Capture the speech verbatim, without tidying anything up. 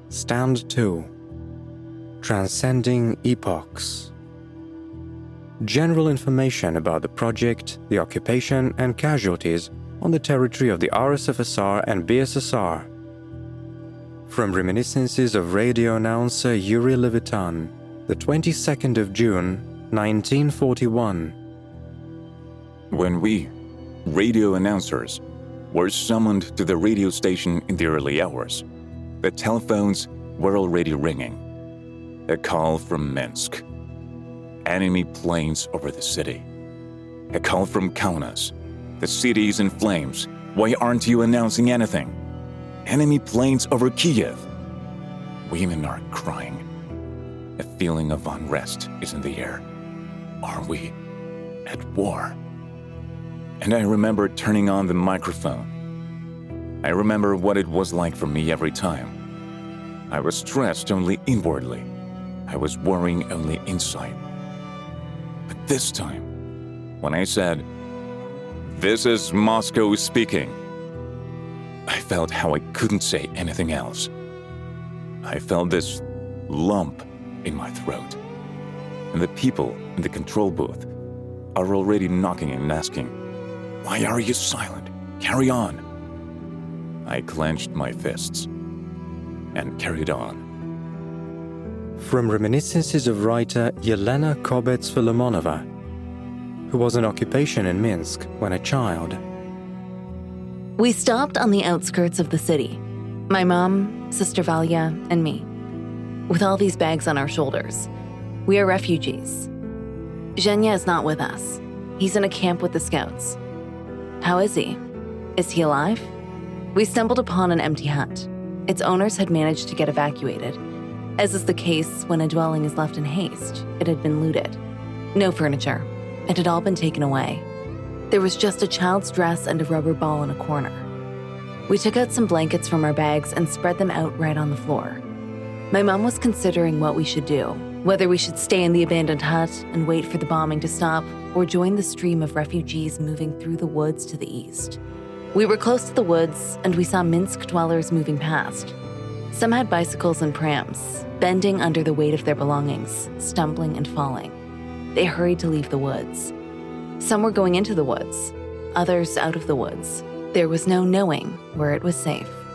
Stand two. Transcending Epochs. General information about the project, the occupation, and casualties on the territory of the R S F S R and B S S R. From Reminiscences of Radio Announcer Yuri Levitan, the twenty-second of June, nineteen forty-one. When we, radio announcers, were summoned to the radio station in the early hours, the telephones were already ringing. A call from Minsk. Enemy planes over the city. A call from Kaunas. The city is in flames. Why aren't you announcing anything? Enemy planes over Kiev. Women are crying. A feeling of unrest is in the air. Are we at war? And I remember turning on the microphone. I remember what it was like for me every time. I was stressed only inwardly. I was worrying only inside. But this time, when I said, "This is Moscow speaking," I felt how I couldn't say anything else. I felt this lump in my throat. And the people in the control booth are already knocking and asking, "Why are you silent? Carry on." I clenched my fists and carried on. From Reminiscences of writer Yelena Kobets-Filomonova, who was on occupation in Minsk when a child. We stopped on the outskirts of the city. My mom, Sister Valya, and me. With all these bags on our shoulders. We are refugees. Zhenya is not with us. He's in a camp with the scouts. How is he? Is he alive? We stumbled upon an empty hut. Its owners had managed to get evacuated. As is the case when a dwelling is left in haste, it had been looted. No furniture. It had all been taken away. There was just a child's dress and a rubber ball in a corner. We took out some blankets from our bags and spread them out right on the floor. My mom was considering what we should do, whether we should stay in the abandoned hut and wait for the bombing to stop, or join the stream of refugees moving through the woods to the east. We were close to the woods, and we saw Minsk dwellers moving past. Some had bicycles and prams, bending under the weight of their belongings, stumbling and falling. They hurried to leave the woods. Some were going into the woods, others out of the woods. There was no knowing where it was safe.